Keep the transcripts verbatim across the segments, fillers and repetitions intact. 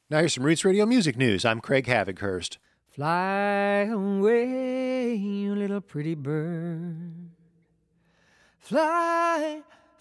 Now here's some Roots Radio music news. I'm Craig Havighurst. Fly away, you little pretty bird. Fly,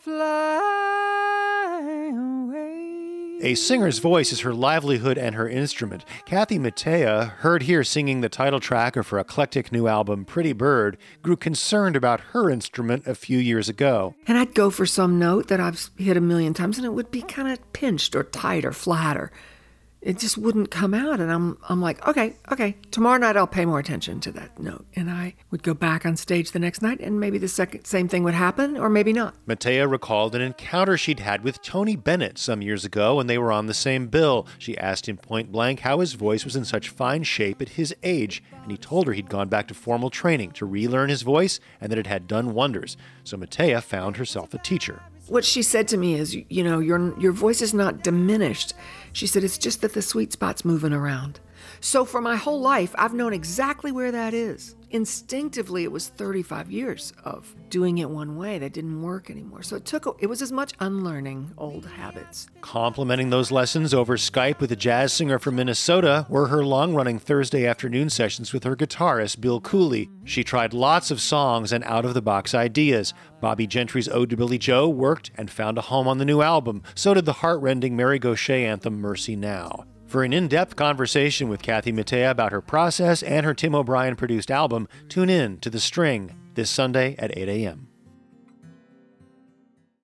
fly away. A singer's voice is her livelihood and her instrument. Kathy Mattea, heard here singing the title track of her eclectic new album, Pretty Bird, grew concerned about her instrument a few years ago. And I'd go for some note that I've hit a million times, and it would be kind of pinched or tight or flatter. It just wouldn't come out, and I'm I'm like, okay, okay, tomorrow night I'll pay more attention to that note. And I would go back on stage the next night, and maybe the second same thing would happen, or maybe not. Mattea recalled an encounter she'd had with Tony Bennett some years ago when they were on the same bill. She asked him point blank how his voice was in such fine shape at his age, and he told her he'd gone back to formal training to relearn his voice and that it had done wonders. So Mattea found herself a teacher. What she said to me is, you know, your your voice is not diminished. She said, it's just that the sweet spot's moving around. So for my whole life, I've known exactly where that is. Instinctively, it was thirty-five years of doing it one way that didn't work anymore. So it took, it was as much unlearning old habits. Complementing those lessons over Skype with a jazz singer from Minnesota were her long-running Thursday afternoon sessions with her guitarist, Bill Cooley. She tried lots of songs and out-of-the-box ideas. Bobby Gentry's Ode to Billy Joe worked and found a home on the new album. So did the heart-rending Mary Gauthier anthem, Mercy Now. For an in-depth conversation with Kathy Mattea about her process and her Tim O'Brien-produced album, tune in to The String this Sunday at eight a.m.